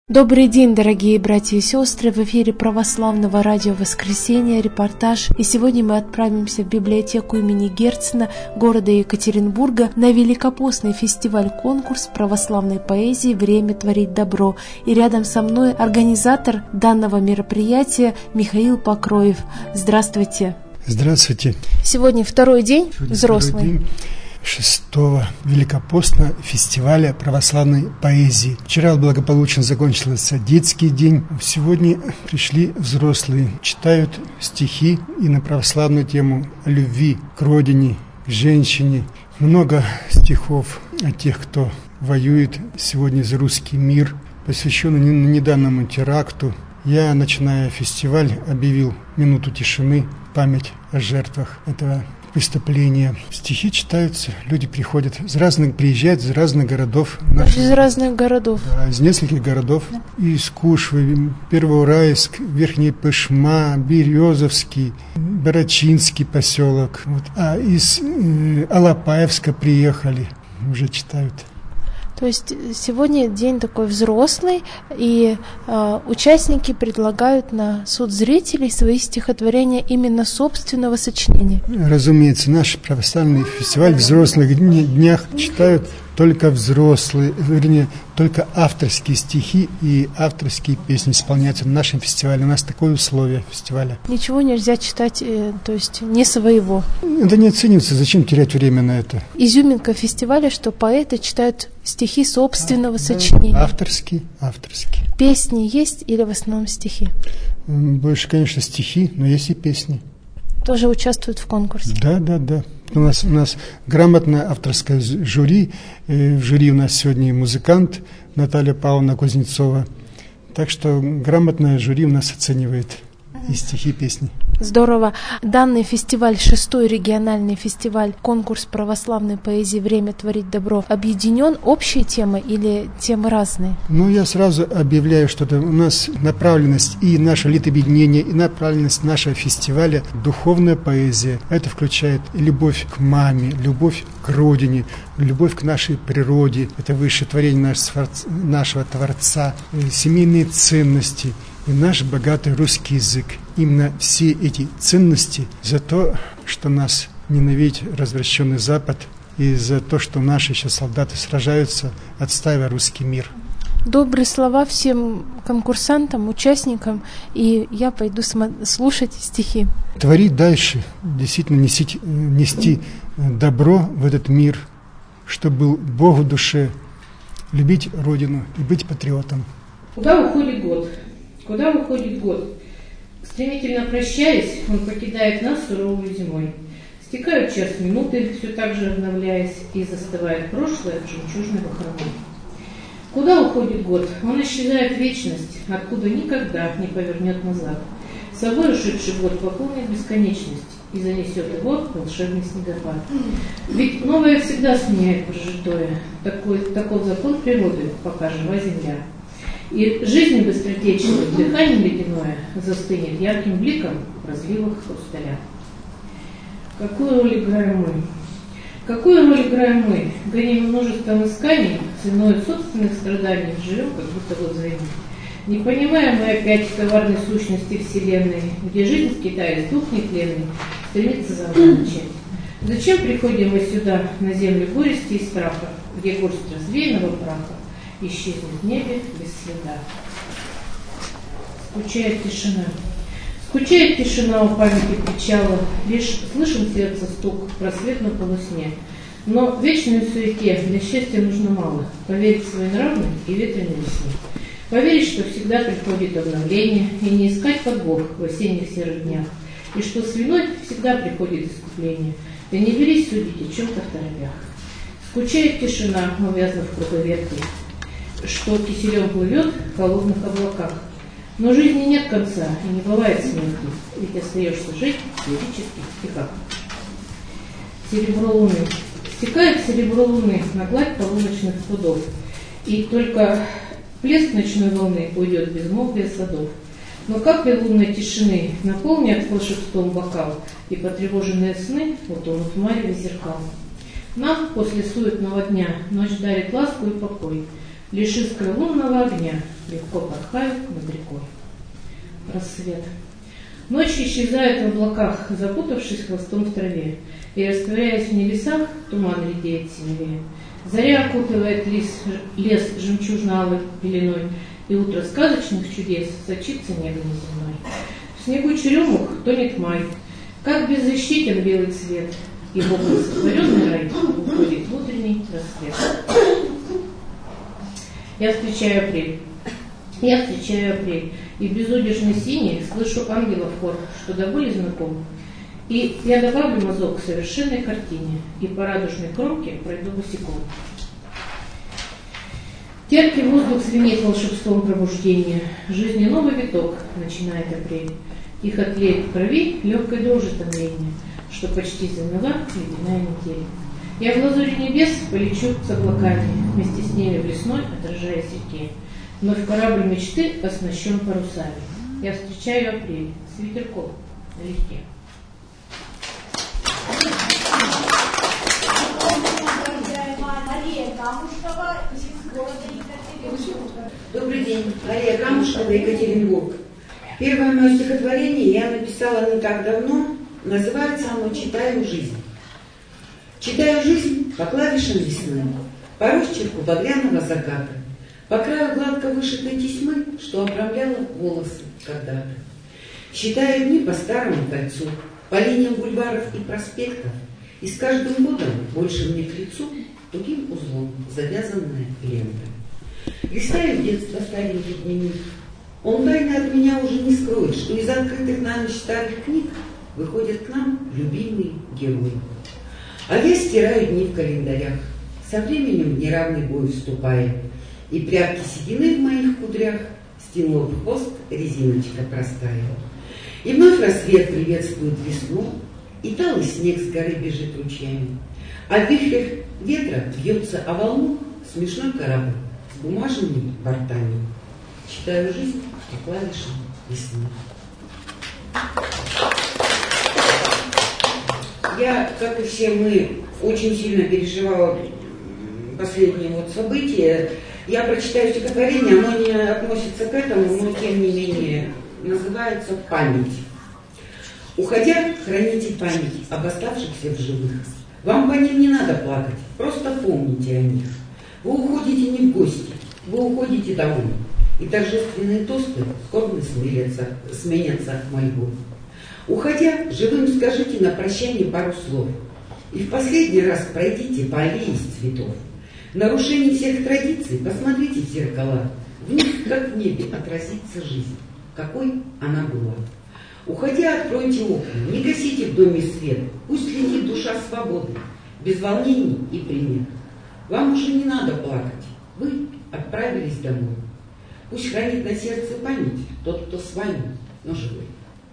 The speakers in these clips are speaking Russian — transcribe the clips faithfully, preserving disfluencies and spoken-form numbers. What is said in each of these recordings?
Добрый день, дорогие братья и сестры! В эфире Православного радио «Воскресенье», репортаж. И сегодня мы отправимся в библиотеку имени Герцена города Екатеринбурга на великопостный фестиваль-конкурс православной поэзии «Время творить добро». И рядом со мной организатор данного мероприятия Михаил Покроев. Здравствуйте! Здравствуйте! Сегодня второй день, Сегодня взрослый. Второй день шестого великопостного фестиваля православной поэзии. Вчера благополучно закончился детский день. Сегодня пришли взрослые, читают стихи и на православную тему о любви к родине, к женщине. Много стихов о тех, кто воюет сегодня за русский мир, посвященный недавнему теракту. Я, начиная фестиваль, объявил минуту тишины, память о жертвах этого преступления. Стихи читаются, люди приходят из разных, приезжают из разных городов. Наших, из разных городов? Да, из нескольких городов. Да. Из Кушвы, Первоуральск, Верхний Пышма, Березовский, Барачинский поселок. Вот. А из э, Алапаевска приехали, уже читают. То есть сегодня день такой взрослый, и э, участники предлагают на суд зрителей свои стихотворения именно собственного сочинения. Разумеется, наш православный фестиваль в взрослых днях читают только взрослые, вернее, только авторские стихи и авторские песни исполняются на нашем фестивале. У нас такое условие фестиваля. Ничего нельзя читать, э, то есть не своего. Это не оценивается, зачем терять время на это? Изюминка фестиваля, что поэты читают стихи собственного а, сочинения. Да, авторские, авторские. Песни есть или в основном стихи? Больше, конечно, стихи, но есть и песни. Тоже участвуют в конкурсе? Да, да, да. У нас, у нас грамотное авторское жюри. В жюри у нас сегодня музыкант Наталья Павловна Кузнецова. Так что грамотное жюри у нас оценивает и стихи, и песни. Здорово. Данный фестиваль, шестой региональный фестиваль, конкурс православной поэзии «Время творить добро», объединен общей темой или темы разные? Ну, я сразу объявляю, что у нас направленность и наше литобъединение, и направленность нашего фестиваля – духовная поэзия. Это включает любовь к маме, любовь к родине, любовь к нашей природе. Это высшее творение нашего Творца, семейные ценности – и наш богатый русский язык. Именно все эти ценности за то, что нас ненавидит развращенный Запад, и за то, что наши еще солдаты сражаются, отстаивая русский мир. Добрые слова всем конкурсантам, участникам, и я пойду см- слушать стихи. Творить дальше, действительно нести, нести добро в этот мир, чтобы был Бог в душе, любить Родину и быть патриотом. Куда уходит год? Куда уходит год? Стремительно прощаясь, он покидает нас суровой зимой. Стекают час минуты, все так же обновляясь, и застывает прошлое в жемчужной бахромой. Куда уходит год? Он исчезает в вечность, откуда никогда не повернет назад. С собой ушедший год пополнит бесконечность и занесет его волшебный снегопад. Ведь новое всегда сменяет прожитое. Такой, таков закон природы, пока жива земля. И жизнь быстротечная, дыхание ледяное застынет ярким бликом в разливах хрусталя. Какую роль играем мы? Какую роль играем мы? Гоним множеством исканий, ценой собственных страданий, живем как будто бы взаимно. Не понимаем мы опять коварной сущности Вселенной, где жизнь в Китае дух нетленный стремится заново начать. Зачем приходим мы сюда, на землю горести и страха, где горсть развеянного праха исчезнет в небе без следа? Скучает тишина. Скучает тишина у памяти причала, лишь слышим сердце стук в просветном полусне. Но в вечной суете для счастья нужно мало. Поверить в своенравной и ветреной весне. Поверить, что всегда приходит обновление, и не искать подвох в осенних серых днях. И что с виной всегда приходит искупление. И не берись судить о чем-то в торопях. Скучает тишина, увязнув в круговерти, что киселем плывет в холодных облаках. Но жизни нет конца, и не бывает смерти, ведь остаешься жить в лирических стихах. Серебро луны. Стекает серебро луны на гладь полуночных прудов, и только плеск ночной волны уйдет в безмолвие садов. Но капли лунной тишины наполнят волшебством бокал, и потревоженные сны утонут в мареве зеркал. Нам после суетного дня ночь дарит ласку и покой. лишь искры лунного огня легко порхают над рекой. Рассвет. Ночь исчезает в облаках, запутавшись хвостом в траве, и, растворяясь в небесах, туман редеет синевее. Заря окутывает лес, лес жемчужно-алой пеленой, и утро сказочных чудес сочится небо неземной. В снегу черемух тонет май, как беззащитен белый цвет, и Богом сотворенный рай уходит в утренний рассвет. Я встречаю апрель. Я встречаю апрель, и в безудержной синей слышу ангелов хор, что до боли знаком. И я добавлю мазок к совершенной картине, и по радужной кромке пройду босиком. Терпкий воздух звенит волшебством пробуждения. Жизни новый виток начинает апрель. Тихо тлеет в крови легкой дрожи томления, что почти замела ледяная неделя. Я в лазуре небес полечу с облаками, вместе с ними в лесной, отражаясь реке. Вновь корабль мечты оснащен парусами. Я встречаю апрель с ветерком налегке. Добрый день, Мария Камушкова, Екатеринбург. Первое мое стихотворение я написала не так давно. Называется оно «Читаю жизнь». Читаю жизнь по клавишам весны, по росчерку багряного заката, по краю гладко вышитой тесьмы, что обрамляла волосы когда-то. Считаю дни по старому кольцу, по линиям бульваров и проспектов, и с каждым годом больше мне к лицу тугим узлом завязанная лента. Листаю в детство старенький дневник. Он тайно от меня уже не скроет, что из открытых на ночь старых книг выходят к нам любимые герои. А я стираю дни в календарях, со временем в неравный бой вступая, и прядки седины в моих кудрях стянула в хвост резиночка простая. И вновь рассвет приветствует весну, и талый снег с горы бежит ручьями, а в вихрях ветра бьется о волну смешной корабль с бумажными бортами. Читаю жизнь по клавишам весны. Я, как и все мы, очень сильно переживала последние вот события. Я прочитаю стихотворение, оно не относится к этому, но тем не менее называется «Память». Уходя, храните память об оставшихся в живых. Вам по ним не надо плакать, просто помните о них. Вы уходите не в гости, вы уходите домой. И торжественные тосты скорбно сменятся, сменятся мольбой. Уходя, живым скажите на прощание пару слов. И в последний раз пройдите по аллее из цветов. В нарушении всех традиций посмотрите в зеркала. В них, как в небе, отразится жизнь. Какой она была. Уходя, откройте окна, не гасите в доме свет. Пусть летит душа свободы, без волнений и примет. Вам уже не надо плакать. Вы отправились домой. Пусть хранит на сердце память тот, кто с вами, но живой.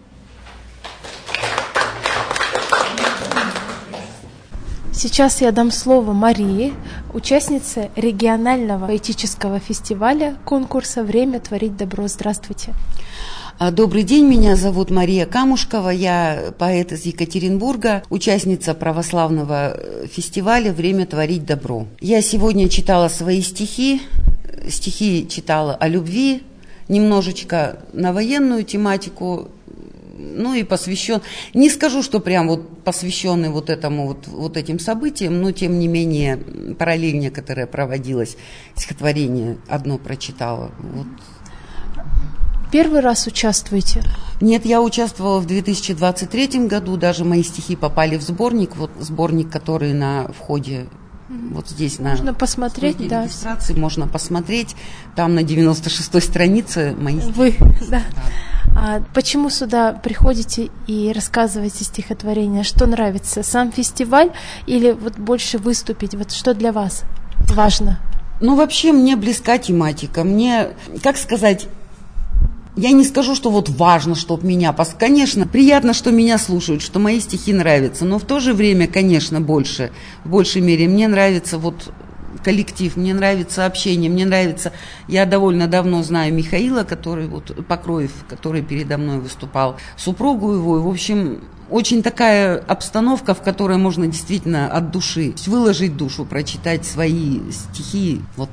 Сейчас я дам слово Марии, участнице регионального поэтического фестиваля конкурса «Время творить добро». Здравствуйте. Добрый день, меня зовут Мария Камушкова, я поэт из Екатеринбурга, участница православного фестиваля «Время творить добро». Я сегодня читала свои стихи, стихи читала о любви, немножечко на военную тематику, ну и посвящен, не скажу, что прям вот посвященный вот этому вот, вот этим событиям, но тем не менее параллель, которая проводилась, стихотворение одно прочитала. Вот. Первый раз участвуете? Нет, я участвовала в две тысячи двадцать третьем году, даже мои стихи попали в сборник, вот сборник, который на входе вот здесь можно на посмотреть, да. Регистрации можно посмотреть, там на девяносто шестой странице мои стихи. Вы, да. А почему сюда приходите и рассказываете стихотворение? Что нравится? Сам фестиваль или вот больше выступить? Вот что для вас важно? Ну, вообще, мне близка тематика. Мне, как сказать, я не скажу, что вот важно, чтобы меня... Конечно, приятно, что меня слушают, что мои стихи нравятся, но в то же время, конечно, больше, в большей мере мне нравится вот коллектив, мне нравится общение, мне нравится... Я довольно давно знаю Михаила, который вот Покроев, который передо мной выступал, супругу его, и, в общем, очень такая обстановка, в которой можно действительно от души выложить душу, прочитать свои стихи вот так.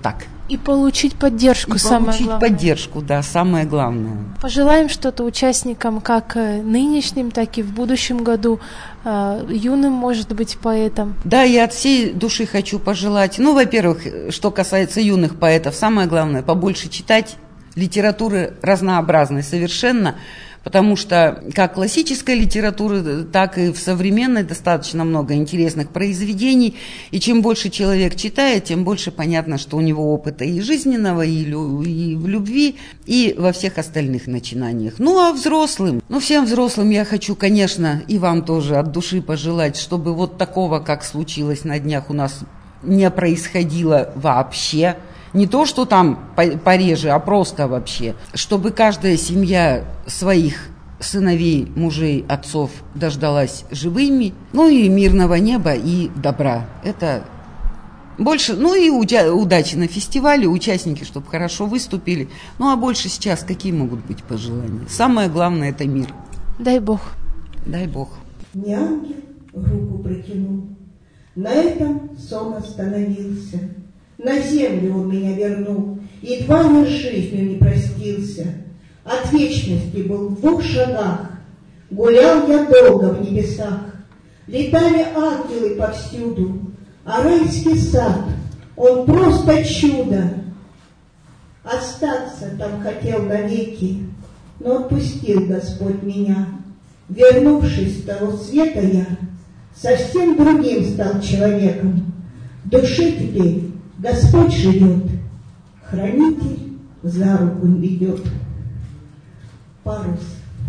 И получить поддержку, и самое получить главное. поддержку, да, самое главное. Пожелаем что-то участникам как нынешним, так и в будущем году, юным, может быть, поэтам. Да, я от всей души хочу пожелать. Ну, во-первых, что касается юных поэтов, самое главное, побольше читать литературы разнообразной совершенно, потому что как классической литературы, так и в современной достаточно много интересных произведений, и чем больше человек читает, тем больше понятно, что у него опыта и жизненного, и, лю- и в любви, и во всех остальных начинаниях. Ну, а взрослым, ну, всем взрослым я хочу, конечно, и вам тоже от души пожелать, чтобы вот такого, как случилось на днях у нас, не происходило вообще. Не то, что там пореже, а просто вообще. Чтобы каждая семья своих сыновей, мужей, отцов дождалась живыми. Ну и мирного неба, и добра. Это больше, ну и удачи на фестивале, участники, чтобы хорошо выступили. Ну а больше сейчас какие могут быть пожелания? Самое главное – это мир. Дай Бог. Дай Бог. Не ангел руку протянул, на этом сон остановился. На землю он меня вернул, едва я с жизнью не простился. От вечности был в двух шагах, гулял я долго в небесах. Летали ангелы повсюду, а райский сад, он просто чудо. Остаться там хотел навеки, но отпустил Господь меня. Вернувшись с того света я, совсем другим стал человеком. В душе теперь Господь живет, хранитель за руку ведет. Парус.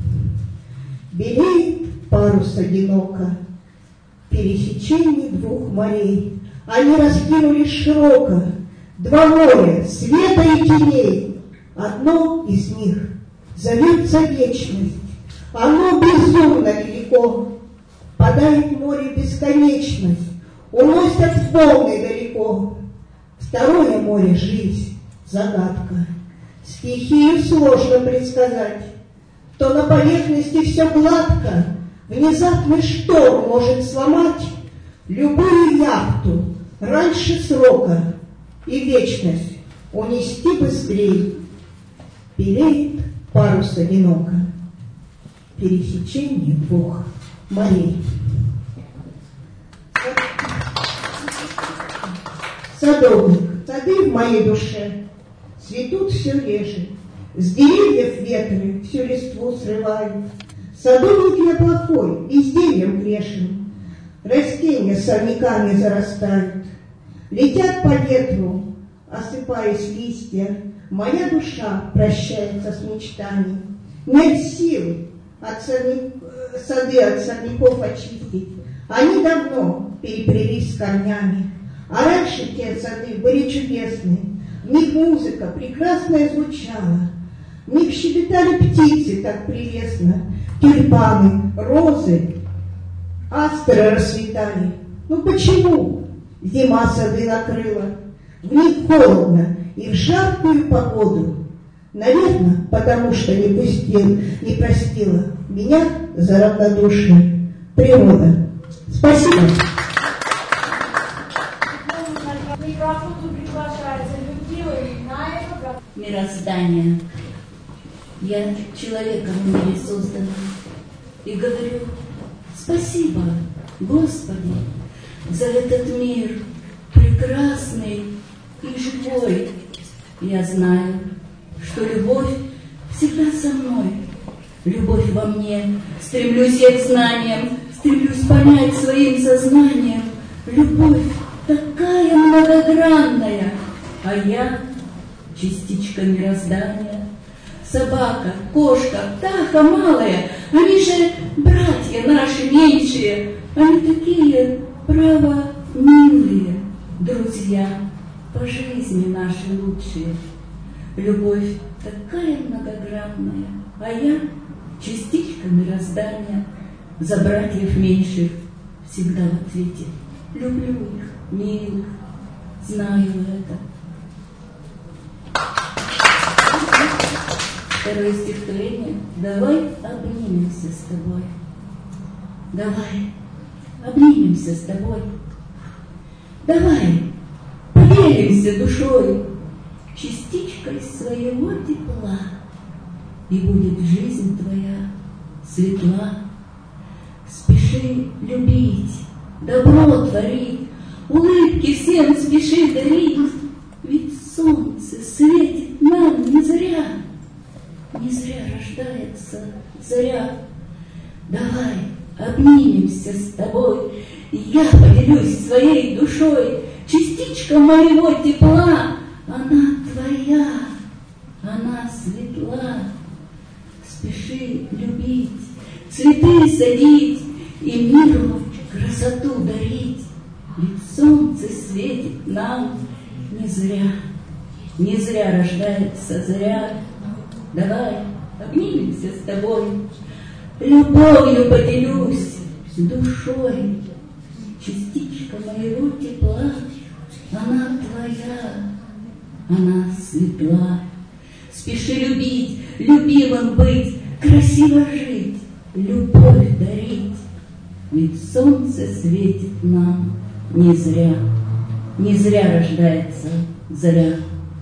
Белеет парус одиноко, пересечение двух морей. Они раскинулись широко, два моря, света и теней. Одно из них зовется вечность, оно безумно велико. Падает море бесконечность, уносят волны далеко. Второе море — жизнь, загадка. Стихию сложно предсказать. То на поверхности все гладко, внезапный шторм может сломать любую яхту раньше срока и вечность унести быстрей. Белеет парус одиноко, пересечение двух морей. Садовник, сады в моей душе цветут все реже, с деревьев ветры всю листву срывают. Садовник я плохой, бездельем грешен, растения сорняками зарастают. Летят по ветру, осыпаясь листья, моя душа прощается с мечтами. Нет сил от сорня... сады от сорняков очистить, они давно переплелись с корнями. А раньше те сады были чудесны, в них музыка прекрасная звучала, в них щебетали птицы так прелестно, тюльпаны, розы, астры расцветали. Ну почему зима сады накрыла? В них холодно и в жаркую погоду. Наверное, потому что не пустил, не простила меня за равнодушие природа. Спасибо. Мироздание. Я человеком в мире создан. И говорю: спасибо, Господи, за этот мир прекрасный и живой. Я знаю, что любовь всегда со мной. Любовь во мне. Стремлюсь я к знаниям, стремлюсь понять своим сознанием. Любовь такая многогранная, а я частичка мироздания. Собака, кошка, птаха малая, они же братья наши меньшие, они такие, право, милые, друзья, по жизни наши лучшие. Любовь такая многогранная, а я частичка мироздания, за братьев меньших всегда в ответе. Люблю их, милых, знаю это. Второе стихотворение. Давай обнимемся с тобой. Давай обнимемся с тобой. Давай поделимся душой частичкой своего тепла, и будет жизнь твоя светла. Спеши любить, добро творить, улыбки всем спеши дарить, ведь солнце светит нам не зря, не зря рождается заря. Давай обнимемся с тобой, я поделюсь своей душой, частичка моего тепла, она твоя, она светла. Спеши любить, цветы садить и миру красоту дарить, ведь солнце светит нам не зря, не зря рождается заря. Давай обнимемся с тобой, любовью поделюсь с душой, частичка моего тепла, она твоя, она светла. Спеши любить, любимым быть, красиво жить, любовь дарить, ведь солнце светит нам не зря, не зря рождается заря.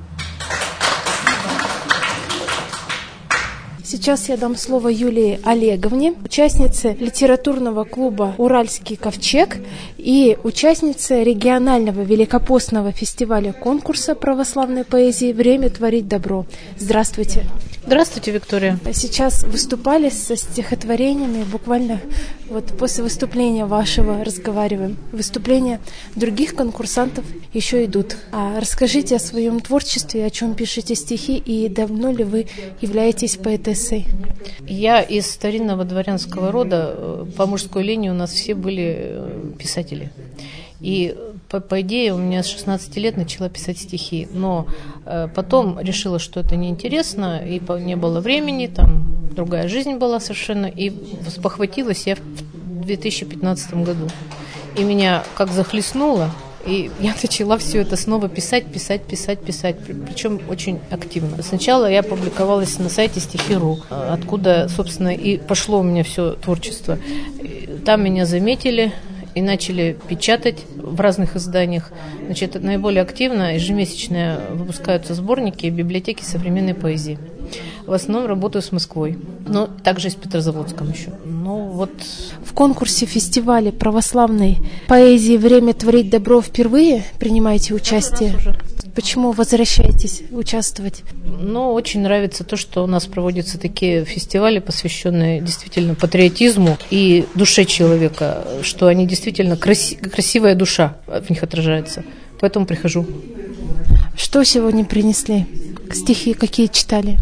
Сейчас я дам слово Юлии Олеговне, участнице литературного клуба «Уральский ковчег» и участнице регионального великопостного фестиваля конкурса православной поэзии «Время творить добро». Здравствуйте. Здравствуйте, Виктория. Сейчас выступали со стихотворениями, буквально вот после выступления вашего разговариваем. Выступления других конкурсантов еще идут. А расскажите о своем творчестве, о чем пишете стихи и давно ли вы являетесь поэтессой? Я из старинного дворянского рода, по мужской линии у нас все были писатели. И, по, по идее, у меня с шестнадцати лет начала писать стихи. Но э, потом решила, что это неинтересно, и по, не было времени, там другая жизнь была совершенно. И спохватилась я в две тысячи пятнадцатом году. И меня как захлестнуло, и я начала все это снова писать, писать, писать, писать. Причем очень активно. Сначала я публиковалась на сайте стихи точка ру, откуда, собственно, и пошло у меня все творчество. Там меня заметили и начали печатать в разных изданиях. Значит, наиболее активно ежемесячно выпускаются сборники библиотеки современной поэзии. В основном работаю с Москвой, но также и с Петрозаводском еще. Ну, вот. В конкурсе фестиваля православной поэзии «Время творить добро» впервые принимаете участие? Почему возвращаетесь участвовать? Ну, очень нравится то, что у нас проводятся такие фестивали, посвященные действительно патриотизму и душе человека, что они действительно краси- красивая душа в них отражается. Поэтому прихожу. Что сегодня принесли? Стихи какие читали?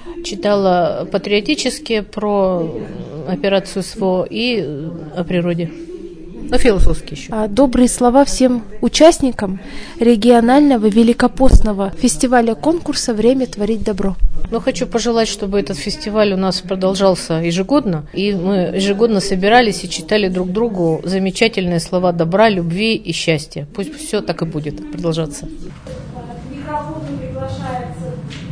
Читала патриотические про операцию СВО и о природе. Ну, философские еще. А добрые слова всем участникам регионального великопостного фестиваля конкурса «Время творить добро». Ну, хочу пожелать, чтобы этот фестиваль у нас продолжался ежегодно, и мы ежегодно собирались и читали друг другу замечательные слова добра, любви и счастья. Пусть все так и будет продолжаться. К микрофону приглашается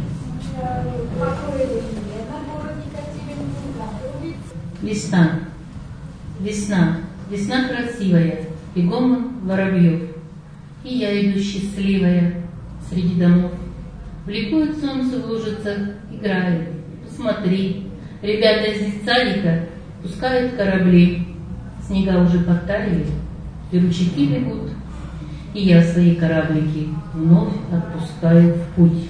Весна, весна, весна красивая, и гомон воробьев, и я иду счастливая среди домов. Бликует солнце в лужицах, играет. Посмотри, ребята из садика пускают корабли. Снега уже подтаяли, и ручейки бегут, и я свои кораблики вновь отпускаю в путь.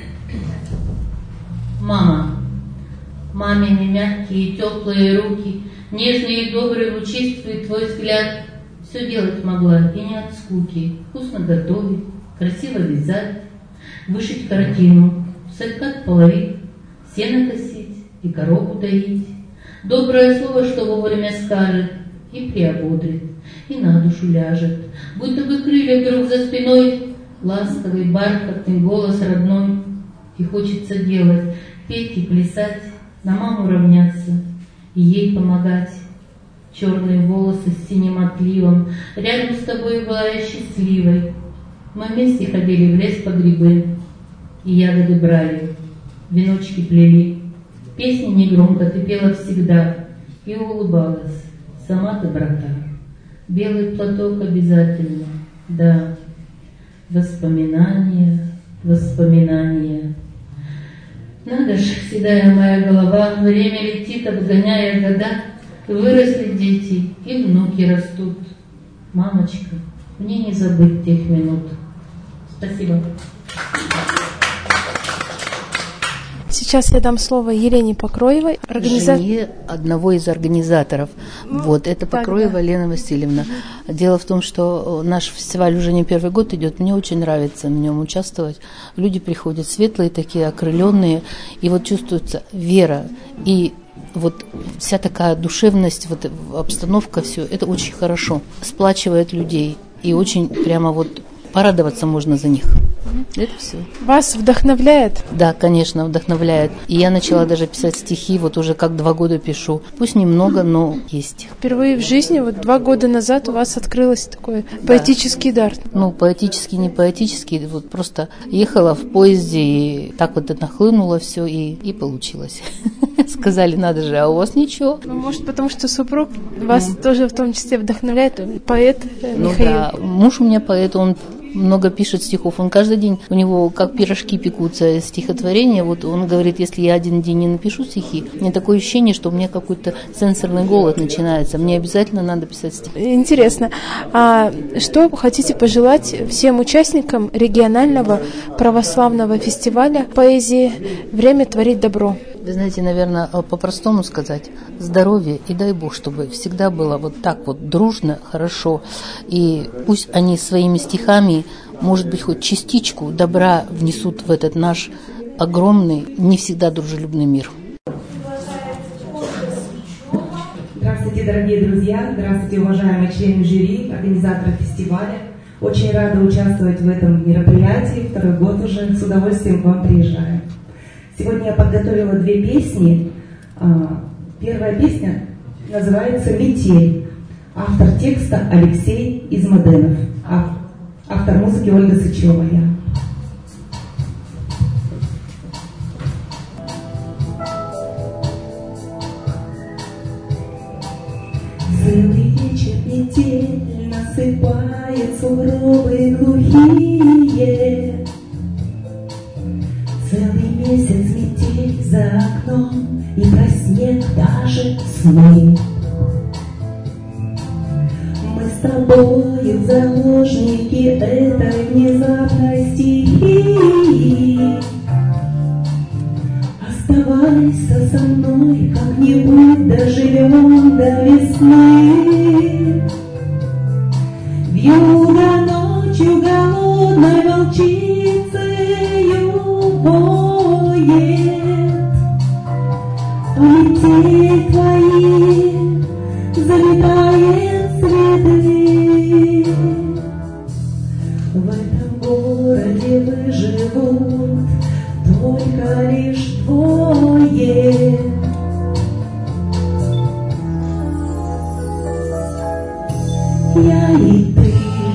Мама, мамины мягкие теплые руки, нежные и добрые лучистый твой взгляд, все делать могла и не от скуки, вкусно готовить, красиво вязать, вышить картину, соткать половик, сено косить и корову доить, доброе слово, что вовремя скажет, и приободрит, и на душу ляжет, будто бы крылья вдруг за спиной, ласковый бархатный голос родной, и хочется делать, петь и плясать, на маму равняться и ей помогать. Черные волосы с синим отливом, рядом с тобой была я счастливой. Мы вместе ходили в лес по грибы, и ягоды брали, веночки плели. Песни негромко ты пела всегда и улыбалась, сама доброта. Белый платок обязательно, да, воспоминания воспоминания. Надо ж, седая моя голова, время летит, обгоняя года, выросли дети и внуки растут. Мамочка, мне не забыть тех минут. Спасибо. Сейчас я дам слово Елене Покроевой, организа... жене одного из организаторов. Ну, вот, это Покроева да. Лена Васильевна. Дело в том, что наш фестиваль уже не первый год идет, мне очень нравится в нем участвовать. Люди приходят светлые такие, окрыленные, и вот чувствуется вера и вот вся такая душевность, вот обстановка, все, это очень хорошо, сплачивает людей, и очень прямо вот порадоваться можно за них. Это все. Вас вдохновляет? Да, конечно, вдохновляет. И я начала даже писать стихи, вот уже как два года пишу. Пусть немного, но есть. Впервые в жизни, вот два года назад у вас открылось такой да. поэтический дар. Ну, поэтический, не поэтический, вот просто ехала в поезде, и так вот это нахлынуло все, и, и получилось. Сказали, надо же, а у вас ничего. Ну, может, потому что супруг вас mm. тоже в том числе вдохновляет, поэт ну, Михаил. Да, муж у меня поэт, он много пишет стихов. Он каждый день, у него как пирожки пекутся стихотворения. Вот он говорит, если я один день не напишу стихи, у меня такое ощущение, что у меня какой-то сенсорный голод начинается. Мне обязательно надо писать стихи. Интересно. А что хотите пожелать всем участникам регионального православного фестиваля поэзии «Время творить добро»? Вы знаете, наверное, по-простому сказать, здоровье, и дай Бог, чтобы всегда было вот так вот дружно, хорошо, и пусть они своими стихами, может быть, хоть частичку добра внесут в этот наш огромный, не всегда дружелюбный мир. Здравствуйте, дорогие друзья, здравствуйте, уважаемые члены жюри, организаторы фестиваля. Очень рада участвовать в этом мероприятии, второй год уже, с удовольствием к вам приезжаю. Сегодня я подготовила две песни. Первая песня называется «Метель». Автор текста Алексей Измаденов. Автор музыки Ольга Сычева. Я. Целый вечер метель насыпает сугробы глухие. Целый месяц метель за окном, и про снег даже сны. Мы с тобою заложники этой внезапной стихии. Оставайся со мной, как-нибудь доживем до весны. Вьюга ночью голодной волчицею воет, а метель твои заметает следы. В этом городе выживут только лишь двое. Я и ты.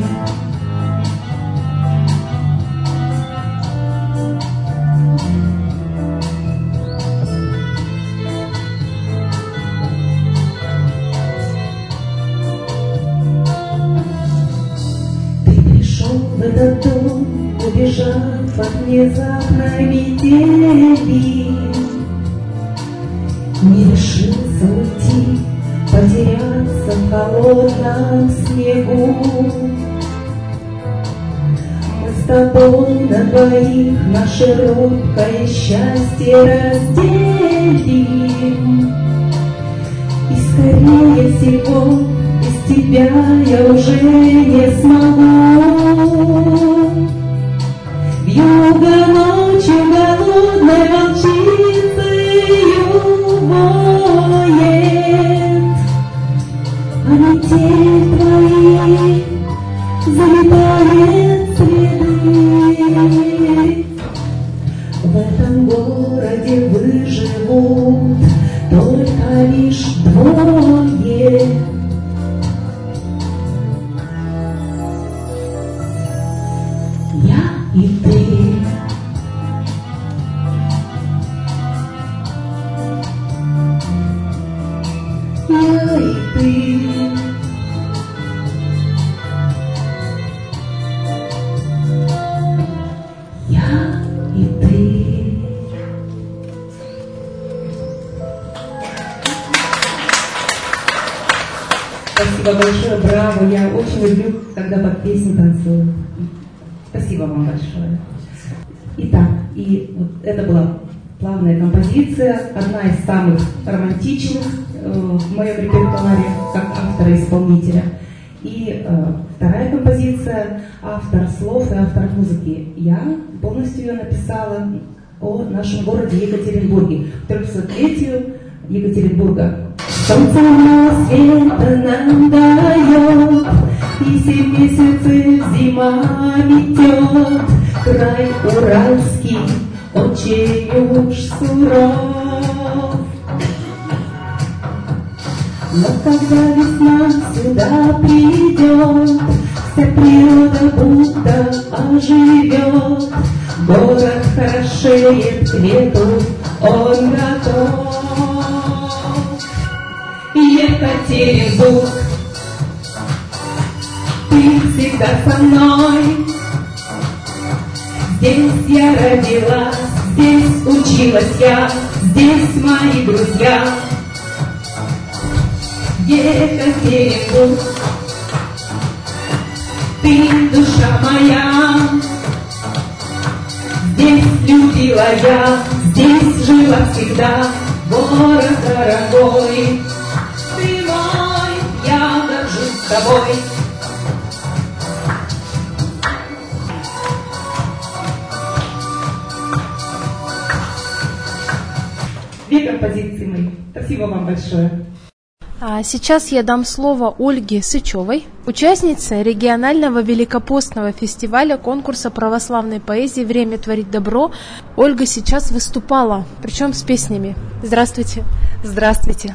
Ты пришел в этот дом, убежав от внезапной метели. Не решился уйти, потеряться в холодном снегу. Мы с тобой на двоих наше робкое счастье разделим. И скорее всего без тебя я уже не смогу. Вьюга ночью голодной волчицею воет, а метель твои заметает следы. В этом городе выживут только лишь двое. Я и ты. Я и ты. Я и ты. Спасибо большое, браво. Я очень люблю, когда под песню танцую. Спасибо вам большое. Итак, и вот это была плавная композиция, одна из самых романтичных э, в моем репертуаре, как автора-исполнителя. И э, вторая композиция, автор слов и автор музыки. Я полностью ее написала о нашем городе Екатеринбурге, к трехсотлетию Екатеринбурга. Солнце на света нам дает, и семь месяцев зима метет. Край уральский очень уж суров. Но когда весна сюда придет, вся природа будто оживет. Город хорошеет к лету, он готов. Екатеринбург, ты всегда со мной. Здесь я родилась, здесь училась я, здесь мои друзья. Екатеринбург, ты душа моя. Здесь любила я, здесь жила всегда. Город дорогой, ты мой, я горжусь тобой. Две композиции мои. Спасибо вам большое. А сейчас я дам слово Ольге Сычевой, участнице регионального великопостного фестиваля конкурса православной поэзии «Время творить добро». Ольга сейчас выступала, причем с песнями. Здравствуйте. Здравствуйте.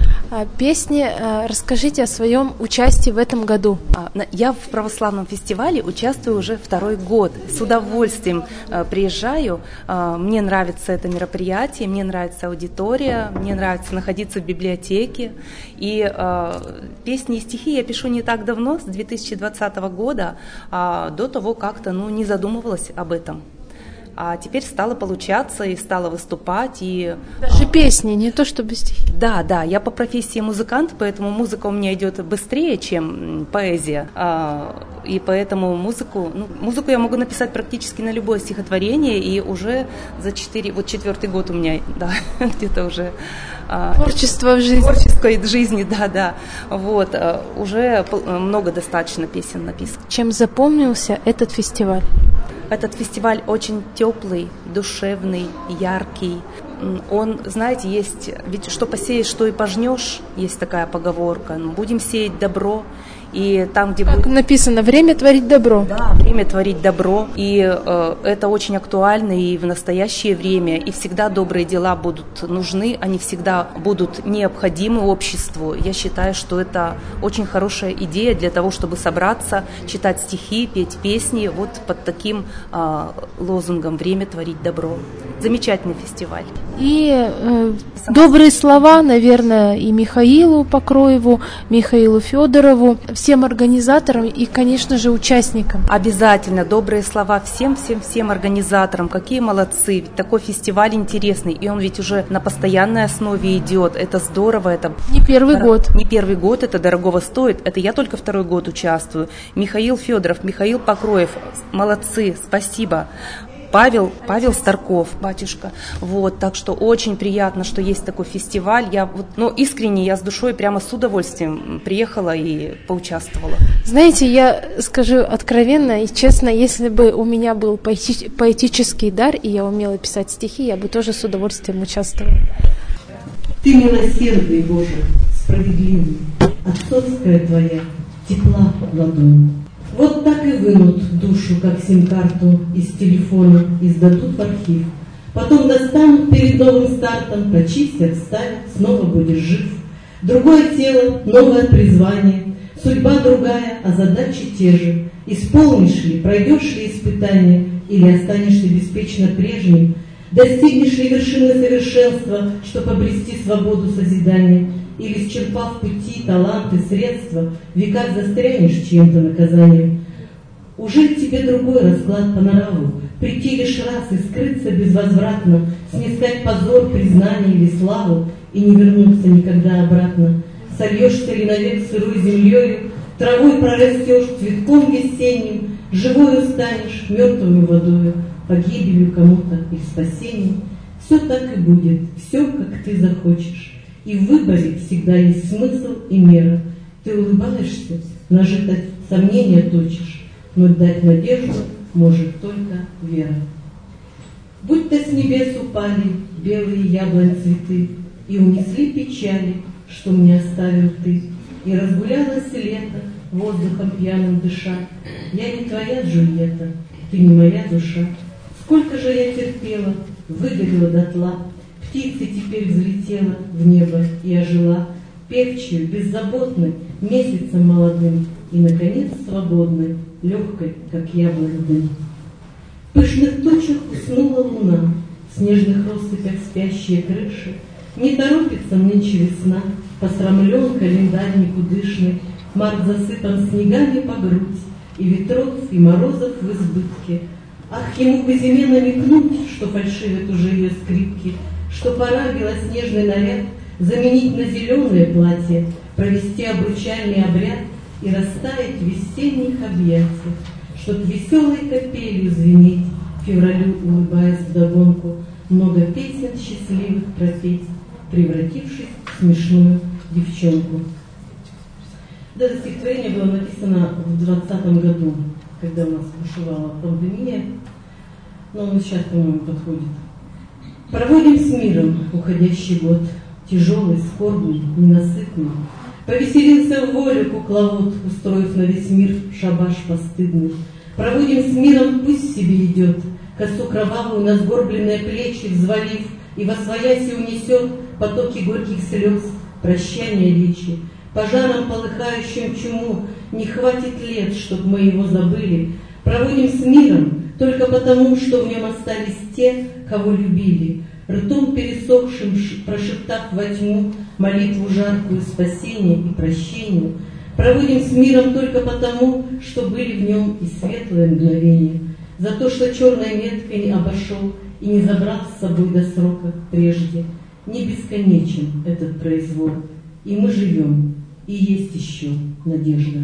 Песни, расскажите о своем участии в этом году. Я в православном фестивале участвую уже второй год. С удовольствием приезжаю. Мне нравится это мероприятие, мне нравится аудитория, мне нравится находиться в библиотеке. И песни и стихи я пишу не так давно, с две тысячи двадцатого года, а до того как-то ну, не задумывалась об этом. А теперь стало получаться и стала выступать. И... Даже песни, не то чтобы стихи. Да, да, я по профессии музыкант, поэтому музыка у меня идет быстрее, чем поэзия. И поэтому музыку, ну, музыку я могу написать практически на любое стихотворение, и уже за четыре, вот четвертый год у меня, да, где-то уже... Творчество в жизни. Творчество в жизни, да, да. Вот, уже много достаточно песен написано. Чем запомнился этот фестиваль? Этот фестиваль очень теплый, душевный, яркий. Он, знаете, есть, ведь что посеешь, что и пожнешь, есть такая поговорка. Будем сеять добро. И там, где как будет... написано, время творить добро. Да, время творить добро. И э, это очень актуально и в настоящее время. И всегда добрые дела будут нужны, они всегда будут необходимы обществу. Я считаю, что это очень хорошая идея для того, чтобы собраться, читать стихи, петь песни вот под таким э, лозунгом «Время творить добро». Замечательный фестиваль. И э, добрые слова, наверное, и Михаилу Покроеву, Михаилу Федорову, всем организаторам и, конечно же, участникам. Обязательно добрые слова всем-всем-всем организаторам. Какие молодцы. Ведь такой фестиваль интересный, и он ведь уже на постоянной основе идет. Это здорово. Это не первый дор... год. Не первый год, это дорогого стоит. Это я только второй год участвую. Михаил Федоров, Михаил Покроев. Молодцы, спасибо. Павел, Павел Старков, батюшка. Вот, так что очень приятно, что есть такой фестиваль. Я вот, ну, искренне, я с душой прямо с удовольствием приехала и поучаствовала. Знаете, я скажу откровенно и честно, если бы у меня был поэти- поэтический дар, и я умела писать стихи, я бы тоже с удовольствием участвовала. Ты милосердный, Боже, справедливый, отцовская твоя, тепла ладонь. Вот так и вынут душу, как сим-карту из телефона, и сдадут в архив. Потом достанут перед новым стартом, прочистят, вставят, снова будешь жив. Другое тело, новое призвание, судьба другая, а задачи те же. Исполнишь ли, пройдешь ли испытания, или останешься беспечно прежним? Достигнешь ли вершины совершенства, чтобы обрести свободу созидания? Или, исчерпав пути, таланты, средства, в веках застрянешь чьим-то наказанием? Уже тебе другой расклад по нраву, Прийти лишь раз и скрыться безвозвратно, снискать позор, признание или славу и не вернуться никогда обратно. Сольешься ли навек сырой землею, травой прорастешь, цветком весенним, живою станешь, мертвую водою, погибелью кому-то или спасением. Все так и будет, все, как ты захочешь. И в выборе всегда есть смысл и мера. Ты улыбаешься, нажито сомнения точишь, но дать надежду может только вера. Будто с небес упали белые яблонь цветы и унесли печали, что мне оставил ты, и разгулялось лето, воздухом пьяным дыша. Я не твоя, Джульетта, ты не моя душа. Сколько же я терпела, выгорела дотла, птицей теперь взлетела в небо и ожила, певчую, беззаботной, месяцем молодым и, наконец, свободной, легкой, как яблонь дым. В пышных тучах уснула луна, в снежных россыпях спящие крыши. Не торопится нынче весна, посрамлен календарь никудышный, март засыпан снегами по грудь, и ветров, и морозов в избытке. Ах, ему бы зиме намекнуть, что фальшивят уже ее скрипки, что пора белоснежный наряд заменить на зеленое платье, провести обручальный обряд и растаять в весенних объятиях, чтоб веселой капелью звенеть, февралю улыбаясь вдогонку, много песен счастливых пропеть, превратившись в смешную девчонку. Это стихотворение было написано в двадцатом году, когда у нас бушевала пандемия, но он сейчас, по-моему, подходит. Проводим с миром уходящий год, тяжелый, скорбный, ненасытный. Повеселился в волю кукловод, устроив на весь мир шабаш постыдный. Проводим с миром, пусть себе идет, косу кровавую на сгорбленные плечи взвалив, и восвояси унесет потоки горьких слез, прощания речи. Пожаром полыхающим чуму не хватит лет, чтоб мы его забыли. Проводим с миром только потому, что в нем остались те, кого любили. Ртом пересохшим, прошептав во тьму молитву жаркую спасения и прощению. Проводим с миром только потому, что были в нем и светлые мгновения. За то, что черной меткой не обошел и не забрал с собой до срока прежде. Не бесконечен этот произвол, и мы живем, и есть еще надежда.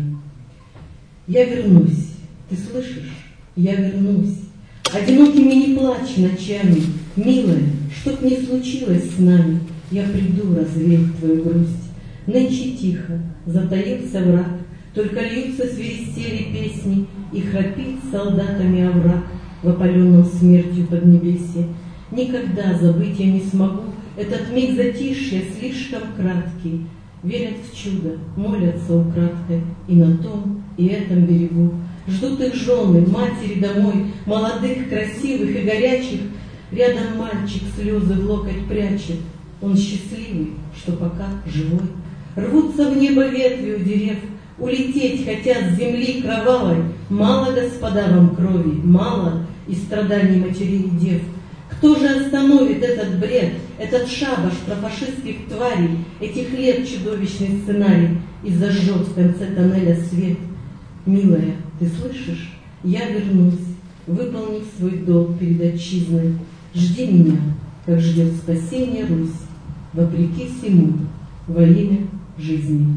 Я вернусь, ты слышишь? Я вернусь. Одинокими не плачь ночами, милая, чтоб не случилось с нами, я приду развеять твою грусть. Нынче тихо, затаился враг, только льются свиристели песни, и храпит солдатами овраг в опаленном смертью поднебесье. Никогда забыть я не смогу этот миг затишья слишком краткий. Верят в чудо, молятся украдкой и на том, и этом берегу. Ждут их жены, матери домой, молодых, красивых и горячих. Рядом мальчик слезы в локоть прячет. Он счастливый, что пока живой. Рвутся в небо ветви у дерев, улететь хотят с земли кровавой. Мало, господа, вам крови, мало и страданий матерей и дев. Кто же остановит этот бред, этот шабаш профашистских тварей, этих лет чудовищный сценарий, и зажжет в конце тоннеля свет? Милая, ты слышишь? Я вернусь, выполнив свой долг перед отчизной. Жди меня, как ждет спасение Русь, вопреки всему, во имя жизни.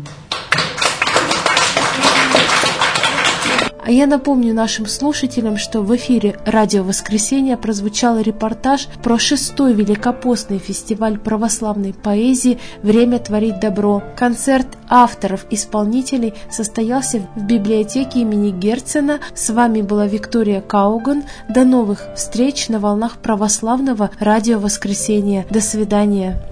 А я напомню нашим слушателям, что в эфире «Радио Воскресенье» прозвучал репортаж про шестой великопостный фестиваль православной поэзии «Время творить добро». Концерт авторов-исполнителей состоялся в библиотеке имени Герцена. С вами была Виктория Кауган. До новых встреч на волнах православного «Радио Воскресенье». До свидания.